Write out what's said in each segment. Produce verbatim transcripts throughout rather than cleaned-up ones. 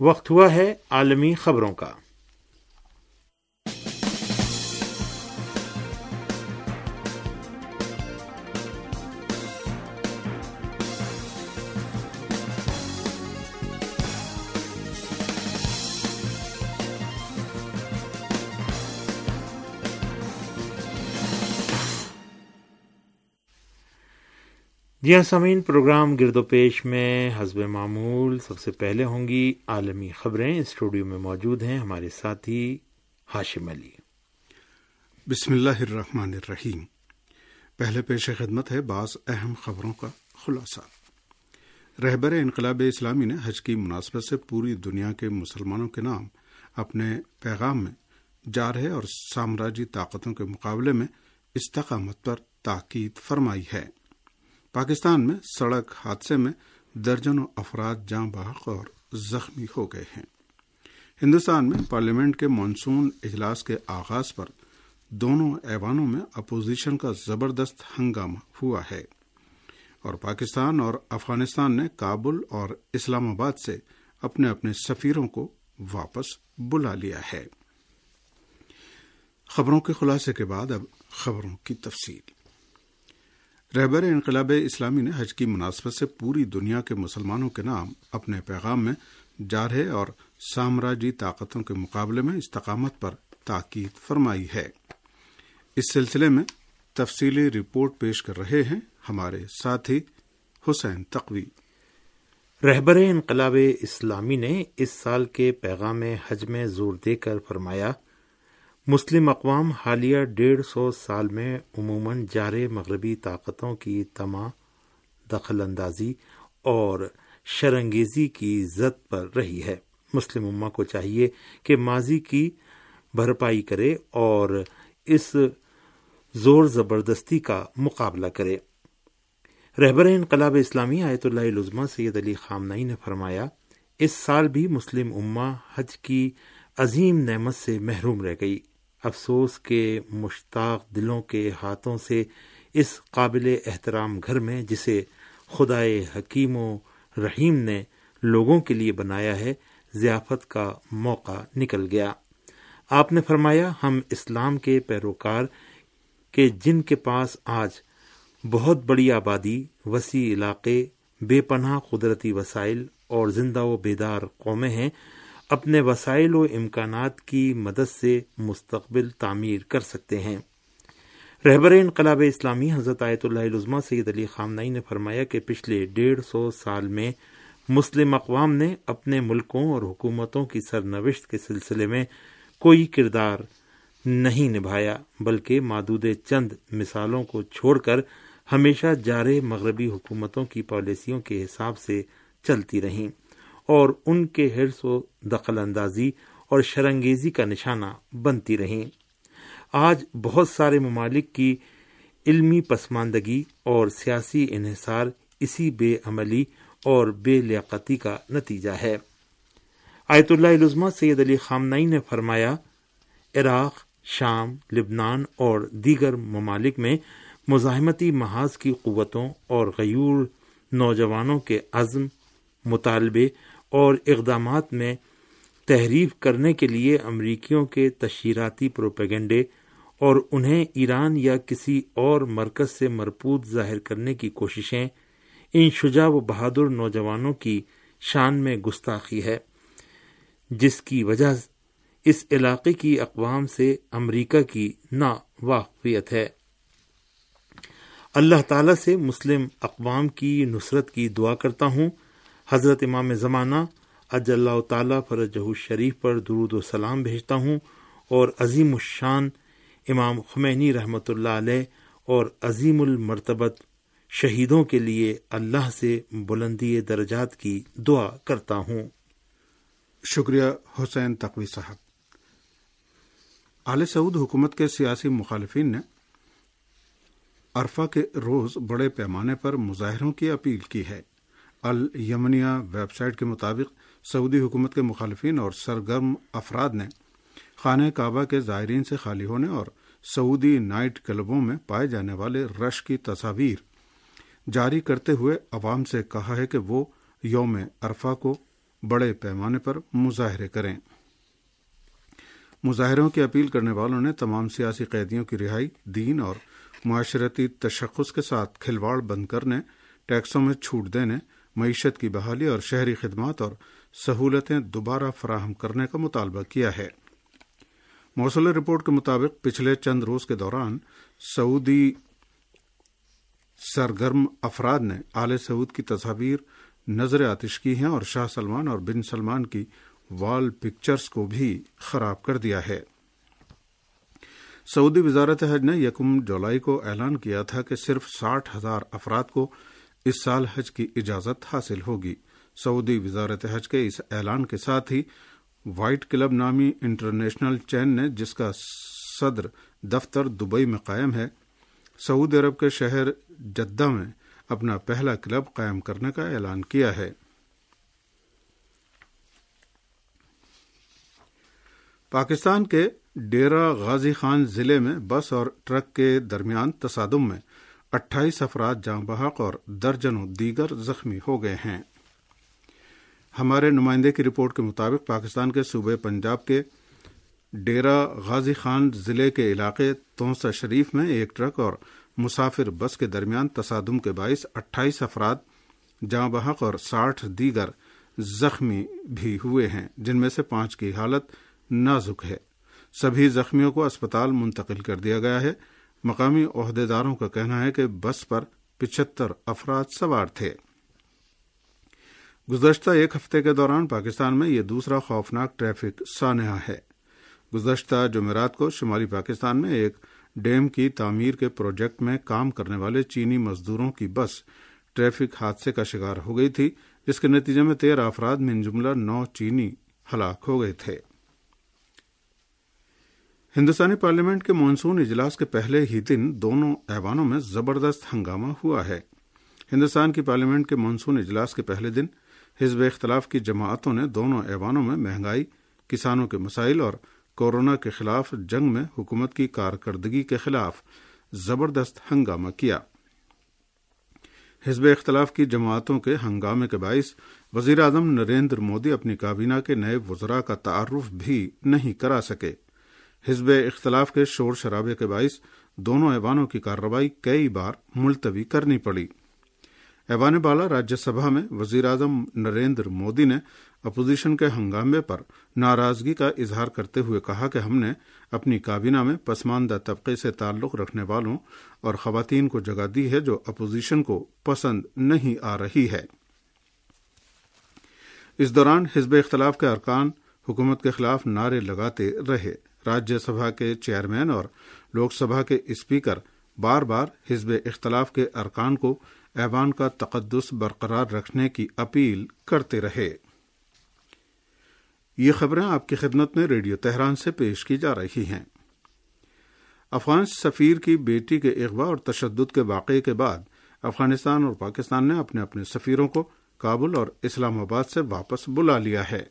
وقت ہوا ہے عالمی خبروں کا۔ جی ہاں سامعین، پروگرام گرد و پیش میں حسب معمول سب سے پہلے ہوں گی عالمی خبریں۔ اسٹوڈیو میں موجود ہیں ہمارے ساتھی ہاشم علی۔ بسم اللہ الرحمن الرحیم۔ پہلے پیش خدمت ہے بعض اہم خبروں کا خلاصہ۔ رہبر انقلاب اسلامی نے حج کی مناسبت سے پوری دنیا کے مسلمانوں کے نام اپنے پیغام میں جارحے اور سامراجی طاقتوں کے مقابلے میں استقامت پر تاکید فرمائی ہے۔ پاکستان میں سڑک حادثے میں درجنوں افراد جاں بحق اور زخمی ہو گئے ہیں۔ ہندوستان میں پارلیمنٹ کے مانسون اجلاس کے آغاز پر دونوں ایوانوں میں اپوزیشن کا زبردست ہنگامہ ہوا ہے، اور پاکستان اور افغانستان نے کابل اور اسلام آباد سے اپنے اپنے سفیروں کو واپس بلا لیا ہے۔ خبروں کے خلاصے کے بعد اب خبروں کی تفصیل۔ رہبر انقلاب اسلامی نے حج کی مناسبت سے پوری دنیا کے مسلمانوں کے نام اپنے پیغام میں جارحے اور سامراجی طاقتوں کے مقابلے میں استقامت پر تاکید فرمائی ہے۔ اس سلسلے میں تفصیلی رپورٹ پیش کر رہے ہیں ہمارے ساتھی حسین تقوی۔ رہبر انقلاب اسلامی نے اس سال کے پیغام حج میں زور دے کر فرمایا، مسلم اقوام حالیہ ڈیڑھ سو سال میں عموماً جارے مغربی طاقتوں کی طمع، دخل اندازی اور شرانگیزی کی زد پر رہی ہے۔ مسلم امہ کو چاہیے کہ ماضی کی بھرپائی کرے اور اس زور زبردستی کا مقابلہ کرے۔ رہبر انقلاب اسلامی آیت اللہ العظمیٰ سید علی خامنئی نے فرمایا، اس سال بھی مسلم امہ حج کی عظیم نعمت سے محروم رہ گئی۔ افسوس کہ مشتاق دلوں کے ہاتھوں سے اس قابل احترام گھر میں، جسے خدائے حکیم و رحیم نے لوگوں کے لیے بنایا ہے، ضیافت کا موقع نکل گیا۔ آپ نے فرمایا، ہم اسلام کے پیروکار کہ جن کے پاس آج بہت بڑی آبادی، وسیع علاقے، بے پناہ قدرتی وسائل اور زندہ و بیدار قومیں ہیں، اپنے وسائل و امکانات کی مدد سے مستقبل تعمیر کر سکتے ہیں۔ رہبر انقلاب اسلامی حضرت آیت اللہ العظمیٰ سید علی خامنئی نے فرمایا کہ پچھلے ڈیڑھ سو سال میں مسلم اقوام نے اپنے ملکوں اور حکومتوں کی سرنوشت کے سلسلے میں کوئی کردار نہیں نبھایا، بلکہ معدود چند مثالوں کو چھوڑ کر ہمیشہ جارے مغربی حکومتوں کی پالیسیوں کے حساب سے چلتی رہیں اور ان کے حرص و دخل اندازی اور شرانگیزی کا نشانہ بنتی رہیں۔ آج بہت سارے ممالک کی علمی پسماندگی اور سیاسی انحصار اسی بے عملی اور بے لیاقتی کا نتیجہ ہے۔ آیت اللہ العظمیٰ سید علی خامنئی نے فرمایا، عراق، شام، لبنان اور دیگر ممالک میں مزاحمتی محاذ کی قوتوں اور غیور نوجوانوں کے عزم، مطالبے اور اقدامات میں تحریف کرنے کے لیے امریکیوں کے تشہیراتی پروپیگنڈے اور انہیں ایران یا کسی اور مرکز سے مربوط ظاہر کرنے کی کوششیں ان شجاع و بہادر نوجوانوں کی شان میں گستاخی ہے، جس کی وجہ اس علاقے کی اقوام سے امریکہ کی نا واقفیت ہے۔ اللہ تعالیٰ سے مسلم اقوام کی نصرت کی دعا کرتا ہوں۔ حضرت امام زمانہ عجل اللہ تعالیٰ فرجہ الشریف پر درود و سلام بھیجتا ہوں، اور عظیم الشان امام خمینی رحمۃ اللہ علیہ اور عظیم المرتبت شہیدوں کے لیے اللہ سے بلندی درجات کی دعا کرتا ہوں۔ شکریہ حسین تقوی صاحب۔ آل سعود حکومت کے سیاسی مخالفین نے عرفہ کے روز بڑے پیمانے پر مظاہروں کی اپیل کی ہے۔ الیمنیہ ویب سائٹ کے مطابق سعودی حکومت کے مخالفین اور سرگرم افراد نے خانہ کعبہ کے زائرین سے خالی ہونے اور سعودی نائٹ کلبوں میں پائے جانے والے رش کی تصاویر جاری کرتے ہوئے عوام سے کہا ہے کہ وہ یوم عرفہ کو بڑے پیمانے پر مظاہرے کریں۔ مظاہروں کی اپیل کرنے والوں نے تمام سیاسی قیدیوں کی رہائی، دین اور معاشرتی تشخص کے ساتھ کھلواڑ بند کرنے، ٹیکسوں میں چھوٹ دینے، معیشت کی بحالی اور شہری خدمات اور سہولتیں دوبارہ فراہم کرنے کا مطالبہ کیا ہے۔ موصولہ رپورٹ کے مطابق پچھلے چند روز کے دوران سعودی سرگرم افراد نے آل سعود کی تصاویر نظر آتش کی ہیں اور شاہ سلمان اور بن سلمان کی وال پکچرز کو بھی خراب کر دیا ہے۔ سعودی وزارت حج نے یکم جولائی کو اعلان کیا تھا کہ صرف ساٹھ ہزار افراد کو اس سال حج کی اجازت حاصل ہوگی۔ سعودی وزارت حج کے اس اعلان کے ساتھ ہی وائٹ کلب نامی انٹرنیشنل چین نے، جس کا صدر دفتر دبئی میں قائم ہے، سعودی عرب کے شہر جدہ میں اپنا پہلا کلب قائم کرنے کا اعلان کیا ہے۔ پاکستان کے ڈیرہ غازی خان ضلع میں بس اور ٹرک کے درمیان تصادم میں اٹھائیس افراد جاں بحق اور درجنوں دیگر زخمی ہو گئے ہیں۔ ہمارے نمائندے کی رپورٹ کے مطابق پاکستان کے صوبے پنجاب کے ڈیرہ غازی خان ضلع کے علاقے تونسا شریف میں ایک ٹرک اور مسافر بس کے درمیان تصادم کے باعث اٹھائیس افراد جاں بحق اور ساٹھ دیگر زخمی بھی ہوئے ہیں، جن میں سے پانچ کی حالت نازک ہے۔ سبھی زخمیوں کو اسپتال منتقل کر دیا گیا ہے۔ مقامی عہدیداروں کا کہنا ہے کہ بس پر پچہتر افراد سوار تھے۔ گزشتہ ایک ہفتے کے دوران پاکستان میں یہ دوسرا خوفناک ٹریفک سانحہ ہے۔ گزشتہ جمعرات کو شمالی پاکستان میں ایک ڈیم کی تعمیر کے پروجیکٹ میں کام کرنے والے چینی مزدوروں کی بس ٹریفک حادثے کا شکار ہو گئی تھی، جس کے نتیجے میں تیرہ افراد من جملہ نو چینی ہلاک ہو گئے تھے۔ ہندوستانی پارلیمنٹ کے مانسون اجلاس کے پہلے ہی دن دونوں ایوانوں میں زبردست ہنگامہ ہوا ہے۔ ہندوستان کی پارلیمنٹ کے مانسون اجلاس کے پہلے دن حزب اختلاف کی جماعتوں نے دونوں ایوانوں میں مہنگائی، کسانوں کے مسائل اور کورونا کے خلاف جنگ میں حکومت کی کارکردگی کے خلاف زبردست ہنگامہ کیا۔ حزب اختلاف کی جماعتوں کے ہنگامے کے باعث وزیر اعظم نریندر مودی اپنی کابینہ کے نئے وزراء کا تعارف بھی نہیں کرا سکے۔ حزب اختلاف کے شور شرابے کے باعث دونوں ایوانوں کی کارروائی کئی بار ملتوی کرنی پڑی۔ ایوان بالا راجیہ سبھا میں وزیر اعظم نریندر مودی نے اپوزیشن کے ہنگامے پر ناراضگی کا اظہار کرتے ہوئے کہا کہ ہم نے اپنی کابینہ میں پسماندہ طبقے سے تعلق رکھنے والوں اور خواتین کو جگہ دی ہے جو اپوزیشن کو پسند نہیں آ رہی ہے۔ اس دوران حزب اختلاف کے ارکان حکومت کے خلاف نعرے لگاتے رہے۔ راجیہ سبھا کے چیئرمین اور لوک سبھا کے اسپیکر بار بار حزب اختلاف کے ارکان کو ایوان کا تقدس برقرار رکھنے کی اپیل کرتے رہے۔ یہ خبریں آپ کی خدمت میں ریڈیو تہران سے پیش کی جا رہی ہیں۔ افغان سفیر کی بیٹی کے اغوا اور تشدد کے واقعے کے بعد افغانستان اور پاکستان نے اپنے اپنے سفیروں کو کابل اور اسلام آباد سے واپس بلا لیا ہے۔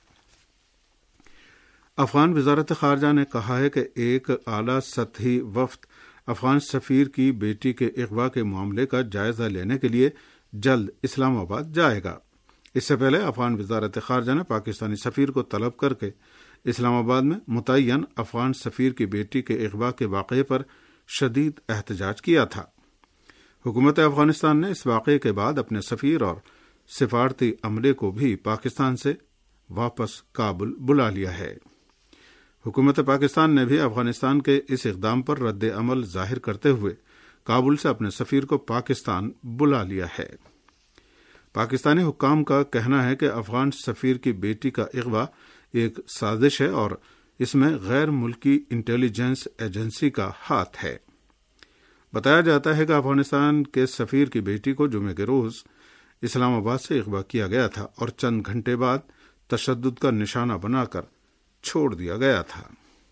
افغان وزارت خارجہ نے کہا ہے کہ ایک اعلیٰ سطحی وفد افغان سفیر کی بیٹی کے اغوا کے معاملے کا جائزہ لینے کے لیے جلد اسلام آباد جائے گا۔ اس سے پہلے افغان وزارت خارجہ نے پاکستانی سفیر کو طلب کر کے اسلام آباد میں متعین افغان سفیر کی بیٹی کے اغوا کے واقعے پر شدید احتجاج کیا تھا۔ حکومت افغانستان نے اس واقعے کے بعد اپنے سفیر اور سفارتی عملے کو بھی پاکستان سے واپس کابل بلا لیا ہے۔ حکومت پاکستان نے بھی افغانستان کے اس اقدام پر رد عمل ظاہر کرتے ہوئے کابل سے اپنے سفیر کو پاکستان بلا لیا ہے۔ پاکستانی حکام کا کہنا ہے کہ افغان سفیر کی بیٹی کا اغوا ایک سازش ہے اور اس میں غیر ملکی انٹیلیجنس ایجنسی کا ہاتھ ہے۔ بتایا جاتا ہے کہ افغانستان کے سفیر کی بیٹی کو جمعے کے روز اسلام آباد سے اغوا کیا گیا تھا اور چند گھنٹے بعد تشدد کا نشانہ بنا کر چھوڑ دیا گیا تھا۔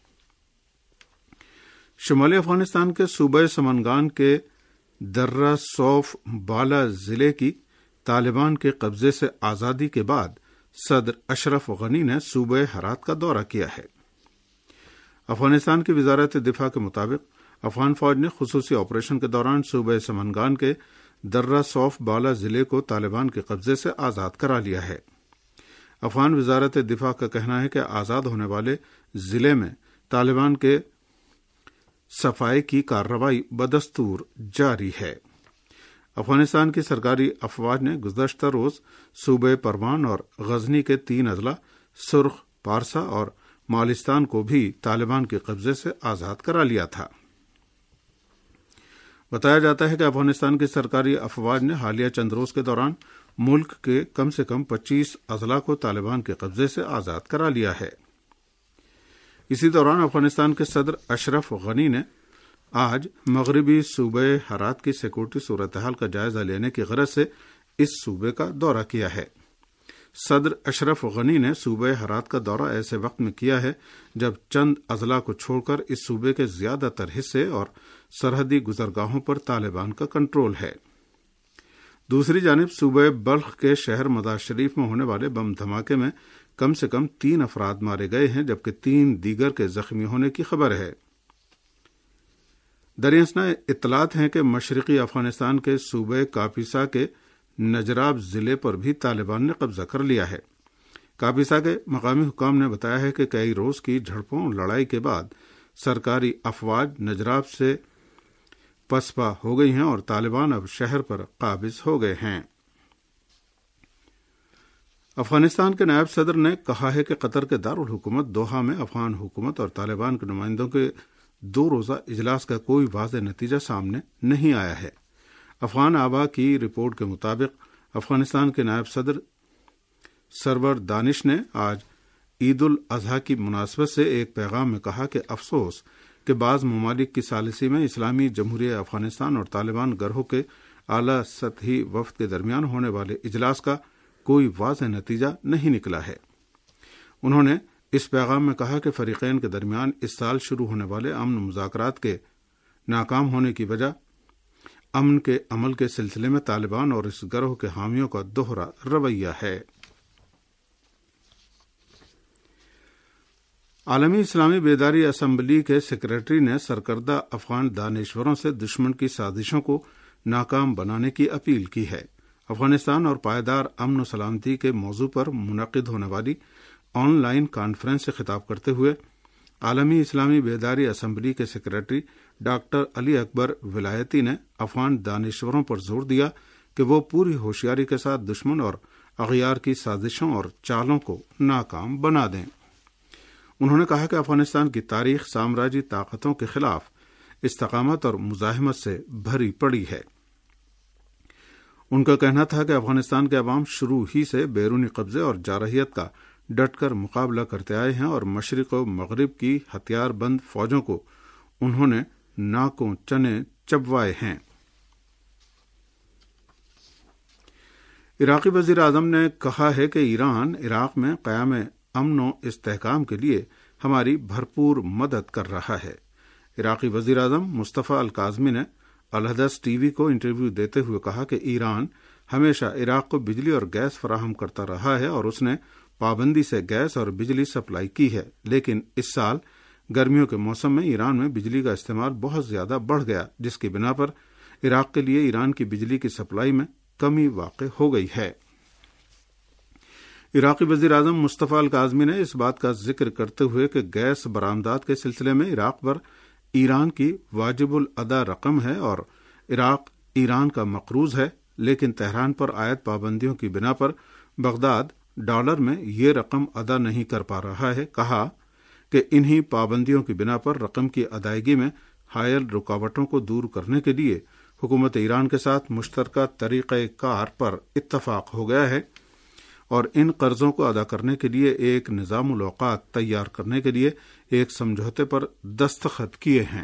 شمالی افغانستان کے صوبہ سمنگان کے درہ صوف بالا ضلع کی طالبان کے قبضے سے آزادی کے بعد صدر اشرف غنی نے صوبہ ہرات کا دورہ کیا ہے۔ افغانستان کی وزارت دفاع کے مطابق افغان فوج نے خصوصی آپریشن کے دوران صوبہ سمنگان کے درہ صوف بالا ضلع کو طالبان کے قبضے سے آزاد کرا لیا ہے۔ افغان وزارت دفاع کا کہنا ہے کہ آزاد ہونے والے ضلع میں طالبان کے صفائی کی کارروائی بدستور جاری ہے۔ افغانستان کی سرکاری افواج نے گزشتہ روز صوبے پروان اور غزنی کے تین اضلاع سرخ، پارسا اور مالستان کو بھی طالبان کے قبضے سے آزاد کرا لیا تھا۔ بتایا جاتا ہے کہ افغانستان کی سرکاری افواج نے حالیہ چند روز کے دوران ملک کے کم سے کم پچیس اضلاع کو طالبان کے قبضے سے آزاد کرا لیا ہے۔ اسی دوران افغانستان کے صدر اشرف غنی نے آج مغربی صوبے ہرات کی سیکورٹی صورتحال کا جائزہ لینے کی غرض سے اس صوبے کا دورہ کیا ہے۔ صدر اشرف غنی نے صوبے ہرات کا دورہ ایسے وقت میں کیا ہے جب چند اضلاع کو چھوڑ کر اس صوبے کے زیادہ تر حصے اور سرحدی گزرگاہوں پر طالبان کا کنٹرول ہے۔ دوسری جانب صوبے بلخ کے شہر مزار شریف میں ہونے والے بم دھماکے میں کم سے کم تین افراد مارے گئے ہیں جبکہ تین دیگر کے زخمی ہونے کی خبر ہے۔ دریاسنا اطلاعات ہیں کہ مشرقی افغانستان کے صوبے کاپیسا کے نجراب ضلع پر بھی طالبان نے قبضہ کر لیا ہے۔ کاپیسا کے مقامی حکام نے بتایا ہے کہ کئی روز کی جھڑپوں اور لڑائی کے بعد سرکاری افواج نجراب سے پسپا ہو گئی ہیں اور طالبان اب شہر پر قابض ہو گئے ہیں۔ افغانستان کے نائب صدر نے کہا ہے کہ قطر کے دارالحکومت دوحہ میں افغان حکومت اور طالبان کے نمائندوں کے دو روزہ اجلاس کا کوئی واضح نتیجہ سامنے نہیں آیا ہے۔ افغان آبا کی رپورٹ کے مطابق افغانستان کے نائب صدر سرور دانش نے آج عید الاضحیٰ کی مناسبت سے ایک پیغام میں کہا کہ افسوس کہ بعض ممالک کی ثالثی میں اسلامی جمہوریہ افغانستان اور طالبان گروہ کے اعلی سطحی وفد کے درمیان ہونے والے اجلاس کا کوئی واضح نتیجہ نہیں نکلا ہے۔ انہوں نے اس پیغام میں کہا کہ فریقین کے درمیان اس سال شروع ہونے والے امن مذاکرات کے ناکام ہونے کی وجہ امن کے عمل کے سلسلے میں طالبان اور اس گروہ کے حامیوں کا دوہرا رویہ ہے۔ عالمی اسلامی بیداری اسمبلی کے سیکریٹری نے سرکردہ افغان دانشوروں سے دشمن کی سازشوں کو ناکام بنانے کی اپیل کی ہے۔ افغانستان اور پائیدار امن و سلامتی کے موضوع پر منعقد ہونے والی آن لائن کانفرنس سے خطاب کرتے ہوئے عالمی اسلامی بیداری اسمبلی کے سیکریٹری ڈاکٹر علی اکبر ولایتی نے افغان دانشوروں پر زور دیا کہ وہ پوری ہوشیاری کے ساتھ دشمن اور اغیار کی سازشوں اور چالوں کو ناکام بنا دیں۔ انہوں نے کہا کہ افغانستان کی تاریخ سامراجی طاقتوں کے خلاف استقامت اور مزاحمت سے بھری پڑی ہے۔ ان کا کہنا تھا کہ افغانستان کے عوام شروع ہی سے بیرونی قبضے اور جارحیت کا ڈٹ کر مقابلہ کرتے آئے ہیں اور مشرق و مغرب کی ہتھیار بند فوجوں کو انہوں نے ناکوں چنے چبوائے ہیں۔ عراقی وزیر اعظم نے کہا ہے کہ ایران عراق میں قیام امن و استحکام کے لیے ہماری بھرپور مدد کر رہا ہے۔ عراقی وزیر اعظم مصطفیٰ الکاظمی نے الحدث ٹی وی کو انٹرویو دیتے ہوئے کہا کہ ایران ہمیشہ عراق کو بجلی اور گیس فراہم کرتا رہا ہے اور اس نے پابندی سے گیس اور بجلی سپلائی کی ہے، لیکن اس سال گرمیوں کے موسم میں ایران میں بجلی کا استعمال بہت زیادہ بڑھ گیا، جس کی بنا پر عراق کے لیے ایران کی بجلی کی سپلائی میں کمی واقع ہو گئی ہے۔ عراقی وزیر اعظم مصطفیٰ الکاظمی نے اس بات کا ذکر کرتے ہوئے کہ گیس برآمدات کے سلسلے میں عراق پر ایران کی واجب الادا رقم ہے اور عراق ایران کا مقروض ہے، لیکن تہران پر عائد پابندیوں کی بنا پر بغداد ڈالر میں یہ رقم ادا نہیں کر پا رہا ہے۔ کہا کہ انہی پابندیوں کی بنا پر رقم کی ادائیگی میں حائل رکاوٹوں کو دور کرنے کے لیے حکومت ایران کے ساتھ مشترکہ طریقہ کار پر اتفاق ہو گیا ہے اور ان قرضوں کو ادا کرنے کے لیے ایک نظام الاوقات تیار کرنے کے لیے ایک سمجھوتے پر دستخط کیے ہیں۔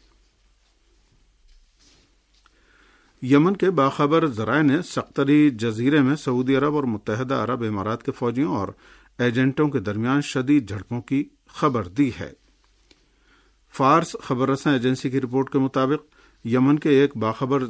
یمن کے باخبر ذرائع نے سقطری جزیرے میں سعودی عرب اور متحدہ عرب امارات کے فوجیوں اور ایجنٹوں کے درمیان شدید جھڑپوں کی خبر دی ہے۔ فارس خبر رساں ایجنسی کی رپورٹ کے مطابق یمن کے ایک باخبر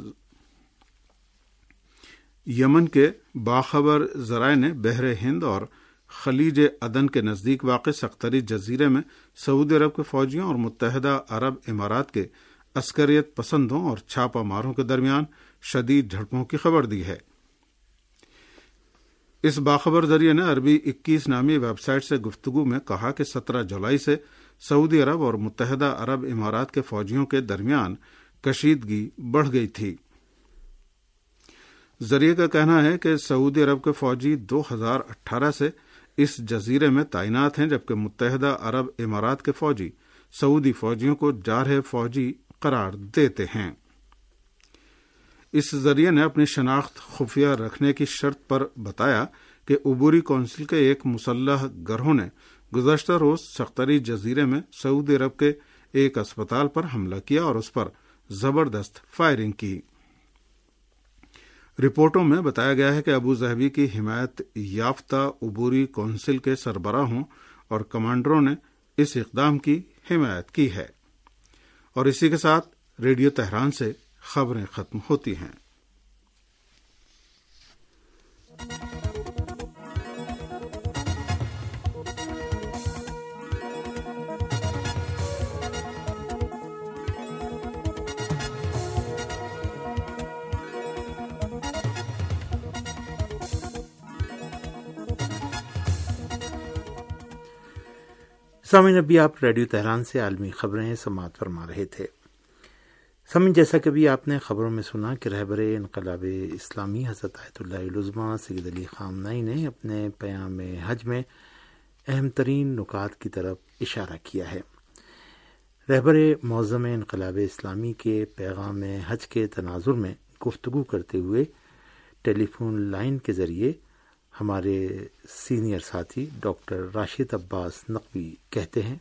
یمن کے باخبر ذرائع نے بحر ہند اور خلیج عدن کے نزدیک واقع سقطری جزیرے میں سعودی عرب کے فوجیوں اور متحدہ عرب امارات کے عسکریت پسندوں اور چھاپہ ماروں کے درمیان شدید جھڑپوں کی خبر دی ہے۔ اس باخبر ذریعے نے عربی اکیس نامی ویب سائٹ سے گفتگو میں کہا کہ سترہ جولائی سے سعودی عرب اور متحدہ عرب امارات کے فوجیوں کے درمیان کشیدگی بڑھ گئی تھی۔ ذریعے کا کہنا ہے کہ سعودی عرب کے فوجی دو ہزار اٹھارہ سے اس جزیرے میں تعینات ہیں، جبکہ متحدہ عرب امارات کے فوجی سعودی فوجیوں کو جارح فوجی قرار دیتے ہیں۔ اس ذریعے نے اپنی شناخت خفیہ رکھنے کی شرط پر بتایا کہ عبوری کونسل کے ایک مسلح گروہ نے گزشتہ روز سختری جزیرے میں سعودی عرب کے ایک اسپتال پر حملہ کیا اور اس پر زبردست فائرنگ کی۔ رپورٹوں میں بتایا گیا ہے کہ ابو ظہبی کی حمایت یافتہ عبوری کونسل کے سربراہوں اور کمانڈروں نے اس اقدام کی حمایت کی ہے۔ اور اسی کے ساتھ ریڈیو تہران سے خبریں ختم ہوتی ہیں۔ سامعین، ابھی آپ ریڈیو تہران سے عالمی خبریں سماعت فرما رہے تھے۔ سامعین، جیسا کہ ابھی آپ نے خبروں میں سنا کہ رہبر انقلاب اسلامی حضرت آیت اللہ العظمیٰ سید علی خامنہئی نے اپنے پیام حج میں اہم ترین نکات کی طرف اشارہ کیا ہے۔ رہبر معظم انقلاب اسلامی کے پیغام حج کے تناظر میں گفتگو کرتے ہوئے ٹیلی فون لائن کے ذریعے ہمارے سینئر ساتھی ڈاکٹر راشد عباس نقوی کہتے ہیں،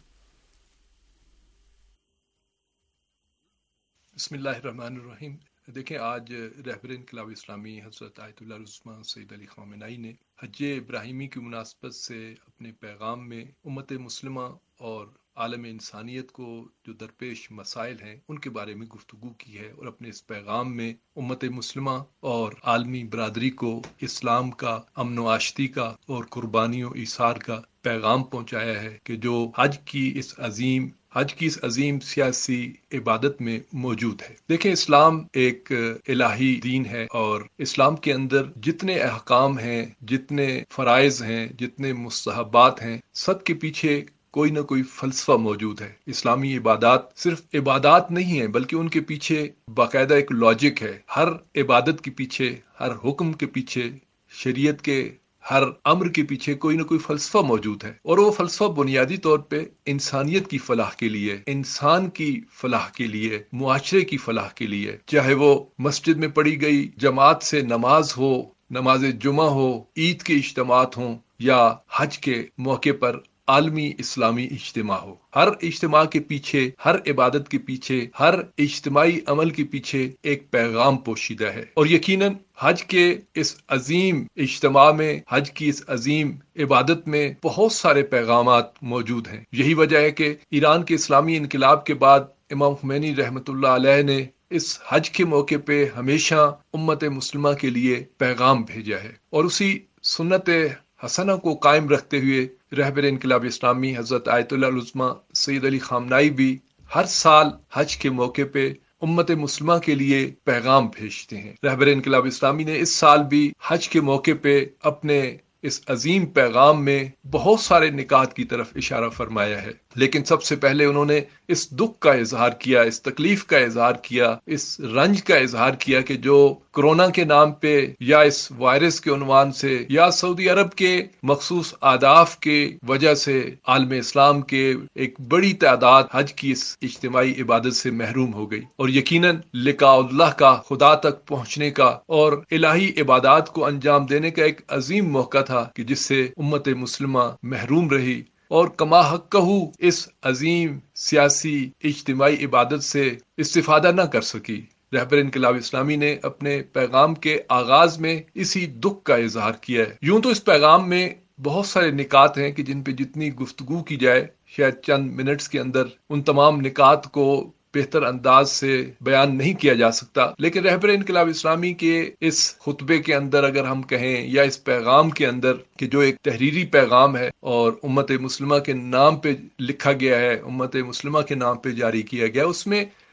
بسم اللہ الرحمن الرحیم۔ دیکھیں، آج رہبر انقلاب اسلامی حضرت آیت اللہ العظمیٰ سید علی خامنہئی نے حج ابراہیمی کی مناسبت سے اپنے پیغام میں امت مسلمہ اور عالم انسانیت کو جو درپیش مسائل ہیں ان کے بارے میں گفتگو کی ہے، اور اپنے اس پیغام میں امت مسلمہ اور عالمی برادری کو اسلام کا، امن و آشتی کا اور قربانی و ایثار کا پیغام پہنچایا ہے کہ جو حج کی اس عظیم حج کی اس عظیم سیاسی عبادت میں موجود ہے۔ دیکھیں، اسلام ایک الہی دین ہے، اور اسلام کے اندر جتنے احکام ہیں، جتنے فرائض ہیں، جتنے مستحبات ہیں، سب کے پیچھے کوئی نہ کوئی فلسفہ موجود ہے۔ اسلامی عبادات صرف عبادات نہیں ہیں، بلکہ ان کے پیچھے باقاعدہ ایک لاجک ہے۔ ہر عبادت کے پیچھے، ہر حکم کے پیچھے، شریعت کے ہر امر کے پیچھے کوئی نہ کوئی فلسفہ موجود ہے، اور وہ فلسفہ بنیادی طور پہ انسانیت کی فلاح کے لیے، انسان کی فلاح کے لیے، معاشرے کی فلاح کے لیے، چاہے وہ مسجد میں پڑھی گئی جماعت سے نماز ہو، نماز جمعہ ہو، عید کے اجتماعات ہوں، یا حج کے موقع پر عالمی اسلامی اجتماع ہو۔ ہر اجتماع کے پیچھے، ہر عبادت کے پیچھے، ہر اجتماعی عمل کے پیچھے ایک پیغام پوشیدہ ہے، اور یقیناً حج کے اس عظیم اجتماع میں، حج کی اس عظیم عبادت میں بہت سارے پیغامات موجود ہیں۔ یہی وجہ ہے کہ ایران کے اسلامی انقلاب کے بعد امام خمینی رحمۃ اللہ علیہ نے اس حج کے موقع پہ ہمیشہ امت مسلمہ کے لیے پیغام بھیجا ہے، اور اسی سنت حسنہ کو قائم رکھتے ہوئے رہبر انقلاب اسلامی حضرت آیت اللہ العظمیٰ سید علی خامنہئی بھی ہر سال حج کے موقع پہ امت مسلمہ کے لیے پیغام بھیجتے ہیں۔ رہبر انقلاب اسلامی نے اس سال بھی حج کے موقع پہ اپنے اس عظیم پیغام میں بہت سارے نکات کی طرف اشارہ فرمایا ہے، لیکن سب سے پہلے انہوں نے اس دکھ کا اظہار کیا، اس تکلیف کا اظہار کیا، اس رنج کا اظہار کیا کہ جو کرونا کے نام پہ، یا اس وائرس کے عنوان سے، یا سعودی عرب کے مخصوص اہداف کے وجہ سے عالم اسلام کے ایک بڑی تعداد حج کی اس اجتماعی عبادت سے محروم ہو گئی، اور یقیناً لقاء اللہ کا، خدا تک پہنچنے کا اور الہی عبادات کو انجام دینے کا ایک عظیم موقع تھا کہ جس سے امت مسلمہ محروم رہی، اور کما حقہ اس عظیم سیاسی اجتماعی عبادت سے استفادہ نہ کر سکی۔ رہبر انقلاب اسلامی نے اپنے پیغام کے آغاز میں اسی دکھ کا اظہار کیا ہے۔ یوں تو اس پیغام میں بہت سارے نکات ہیں کہ جن پہ جتنی گفتگو کی جائے شاید چند منٹس کے اندر ان تمام نکات کو بہتر انداز سے بیان نہیں کیا جا سکتا، لیکن رہبر انقلاب اسلامی کے اس خطبے کے اندر اگر ہم کہیں، یا اس پیغام کے اندر کہ جو ایک تحریری پیغام ہے اور امت مسلمہ کے نام پہ لکھا گیا ہے، امت مسلمہ کے نام پہ جاری کیا گیا، اس میں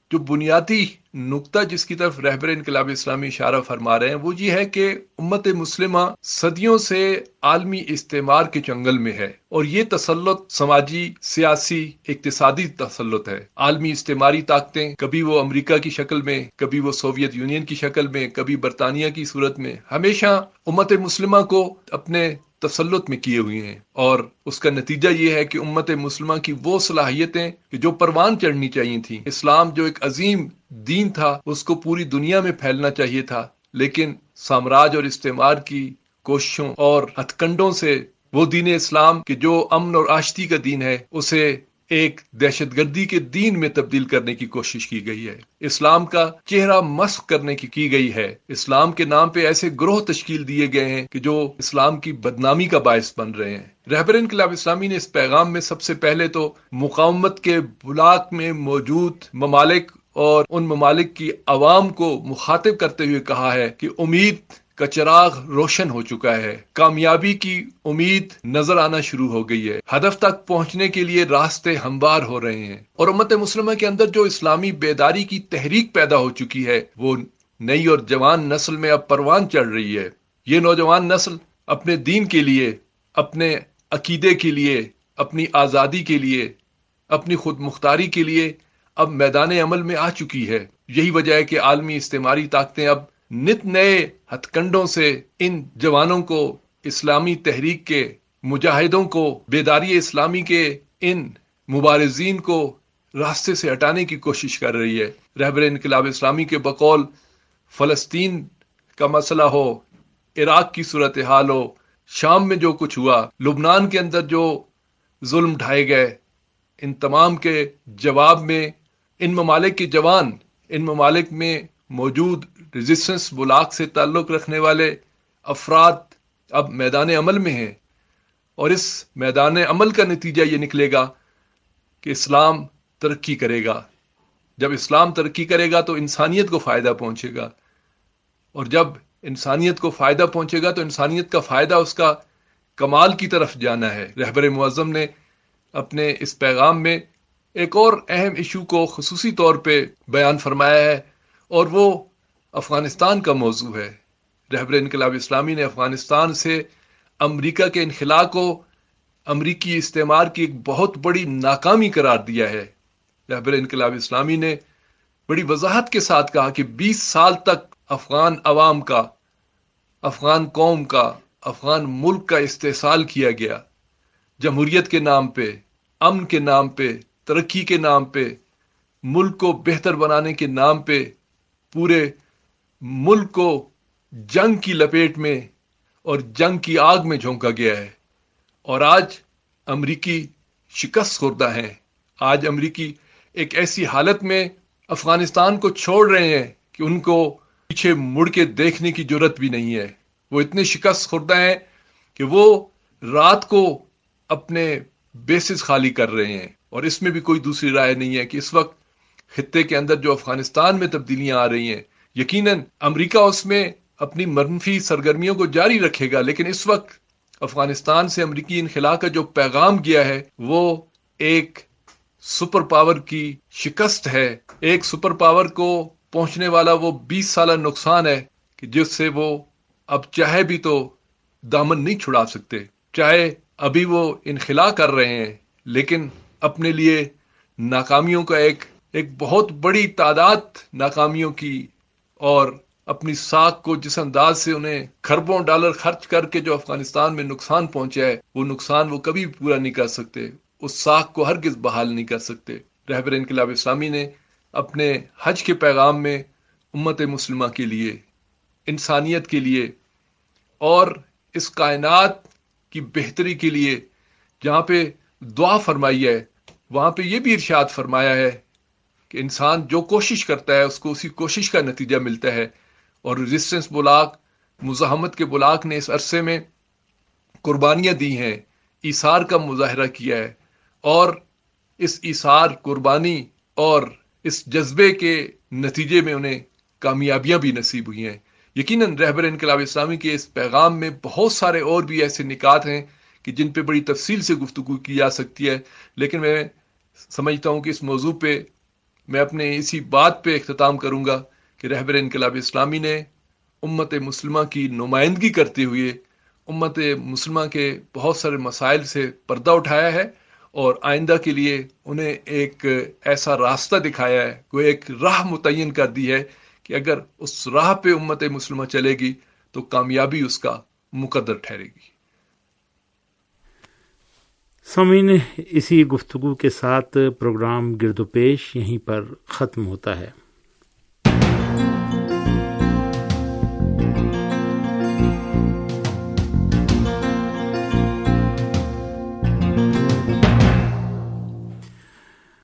جو بنیادی نقطہ جس کی طرف رہبر انقلاب اسلامی اشارہ فرما رہے ہیں وہ یہ ہے کہ امت مسلمہ صدیوں سے عالمی استعمار کے چنگل میں ہے، اور یہ تسلط سماجی، سیاسی، اقتصادی تسلط ہے۔ عالمی استعماری طاقتیں کبھی وہ امریکہ کی شکل میں، کبھی وہ سوویت یونین کی شکل میں، کبھی برطانیہ کی صورت میں ہمیشہ امت مسلمہ کو اپنے تسلط میں کیے ہوئے ہیں، اور اس کا نتیجہ یہ ہے کہ امت مسلمہ کی وہ صلاحیتیں کہ جو پروان چڑھنی چاہیے تھیں، اسلام جو ایک عظیم دین تھا اس کو پوری دنیا میں پھیلنا چاہیے تھا، لیکن سامراج اور استعمار کی کوششوں اور ہتھ کنڈوں سے وہ دین اسلام کہ جو امن اور آشتی کا دین ہے اسے ایک دہشت گردی کے دین میں تبدیل کرنے کی کوشش کی گئی ہے، اسلام کا چہرہ مسخ کرنے کی کی گئی ہے، اسلام کے نام پہ ایسے گروہ تشکیل دیے گئے ہیں کہ جو اسلام کی بدنامی کا باعث بن رہے ہیں۔ رہبر انقلاب اسلامی نے اس پیغام میں سب سے پہلے تو مقاومت کے بلاک میں موجود ممالک اور ان ممالک کی عوام کو مخاطب کرتے ہوئے کہا ہے کہ امید کا چراغ روشن ہو چکا ہے، کامیابی کی امید نظر آنا شروع ہو گئی ہے، ہدف تک پہنچنے کے لیے راستے ہموار ہو رہے ہیں، اور امت مسلمہ کے اندر جو اسلامی بیداری کی تحریک پیدا ہو چکی ہے وہ نئی اور جوان نسل میں اب پروان چڑھ رہی ہے۔ یہ نوجوان نسل اپنے دین کے لیے، اپنے عقیدے کے لیے، اپنی آزادی کے لیے، اپنی خود مختاری کے لیے اب میدان عمل میں آ چکی ہے۔ یہی وجہ ہے کہ عالمی استعماری طاقتیں اب نت نئے ہتھ کنڈوں سے ان جوانوں کو، اسلامی تحریک کے مجاہدوں کو، بیداری اسلامی کے ان مبارزین کو راستے سے ہٹانے کی کوشش کر رہی ہے۔ رہبر انقلاب اسلامی کے بقول فلسطین کا مسئلہ ہو، عراق کی صورتحال ہو، شام میں جو کچھ ہوا، لبنان کے اندر جو ظلم ڈھائے گئے، ان تمام کے جواب میں ان ممالک کے جوان، ان ممالک میں موجود ریزسٹنس بلاک سے تعلق رکھنے والے افراد اب میدان عمل میں ہیں، اور اس میدان عمل کا نتیجہ یہ نکلے گا کہ اسلام ترقی کرے گا۔ جب اسلام ترقی کرے گا تو انسانیت کو فائدہ پہنچے گا، اور جب انسانیت کو فائدہ پہنچے گا تو انسانیت کا فائدہ اس کا کمال کی طرف جانا ہے۔ رہبر معظم نے اپنے اس پیغام میں ایک اور اہم ایشو کو خصوصی طور پہ بیان فرمایا ہے، اور وہ افغانستان کا موضوع ہے۔ رہبر انقلاب اسلامی نے افغانستان سے امریکہ کے انخلاء کو امریکی استعمار کی ایک بہت بڑی ناکامی قرار دیا ہے۔ رہبر انقلاب اسلامی نے بڑی وضاحت کے ساتھ کہا کہ بیس سال تک افغان عوام کا، افغان قوم کا، افغان ملک کا استحصال کیا گیا، جمہوریت کے نام پہ، امن کے نام پہ، ترقی کے نام پہ، ملک کو بہتر بنانے کے نام پہ پورے ملک کو جنگ کی لپیٹ میں اور جنگ کی آگ میں جھونکا گیا ہے، اور آج امریکی شکست خوردہ ہیں۔ آج امریکی ایک ایسی حالت میں افغانستان کو چھوڑ رہے ہیں کہ ان کو پیچھے مڑ کے دیکھنے کی جرت بھی نہیں ہے۔ وہ اتنے شکست خوردہ ہیں کہ وہ رات کو اپنے بیسز خالی کر رہے ہیں، اور اس میں بھی کوئی دوسری رائے نہیں ہے کہ اس وقت خطے کے اندر جو افغانستان میں تبدیلیاں آ رہی ہیں، یقیناً امریکہ اس میں اپنی منفی سرگرمیوں کو جاری رکھے گا، لیکن اس وقت افغانستان سے امریکی انخلاء کا جو پیغام گیا ہے وہ ایک سپر پاور کی شکست ہے، ایک سپر پاور کو پہنچنے والا وہ بیس سالہ نقصان ہے کہ جس سے وہ اب چاہے بھی تو دامن نہیں چھڑا سکتے، چاہے ابھی وہ انخلاء کر رہے ہیں لیکن اپنے لیے ناکامیوں کا ایک ایک بہت بڑی تعداد ناکامیوں کی، اور اپنی ساکھ کو جس انداز سے انہیں کھربوں ڈالر خرچ کر کے جو افغانستان میں نقصان پہنچا ہے، وہ نقصان وہ کبھی پورا نہیں کر سکتے، اس ساکھ کو ہرگز بحال نہیں کر سکتے۔ رہبر انقلاب اسلامی نے اپنے حج کے پیغام میں امت مسلمہ کے لیے، انسانیت کے لیے اور اس کائنات کی بہتری کے لیے جہاں پہ دعا فرمائی ہے، وہاں پہ یہ بھی ارشاد فرمایا ہے کہ انسان جو کوشش کرتا ہے اس کو اسی کوشش کا نتیجہ ملتا ہے، اور ریزسٹنس بلاک، مزاحمت کے بلاک نے اس عرصے میں قربانیاں دی ہیں، ایثار کا مظاہرہ کیا ہے، اور اس ایثار، قربانی اور اس جذبے کے نتیجے میں انہیں کامیابیاں بھی نصیب ہوئی ہیں۔ یقیناً رہبر انقلاب اسلامی کے اس پیغام میں بہت سارے اور بھی ایسے نکات ہیں کہ جن پہ بڑی تفصیل سے گفتگو کی جا سکتی ہے، لیکن میں سمجھتا ہوں کہ اس موضوع پہ میں اپنے اسی بات پہ اختتام کروں گا کہ رہبر انقلاب اسلامی نے امت مسلمہ کی نمائندگی کرتے ہوئے امت مسلمہ کے بہت سارے مسائل سے پردہ اٹھایا ہے اور آئندہ کے لیے انہیں ایک ایسا راستہ دکھایا ہے، وہ ایک راہ متعین کر دی ہے کہ اگر اس راہ پہ امت مسلمہ چلے گی تو کامیابی اس کا مقدر ٹھہرے گی۔ سامعین، اسی گفتگو کے ساتھ پروگرام گرد و پیش یہیں پر ختم ہوتا ہے۔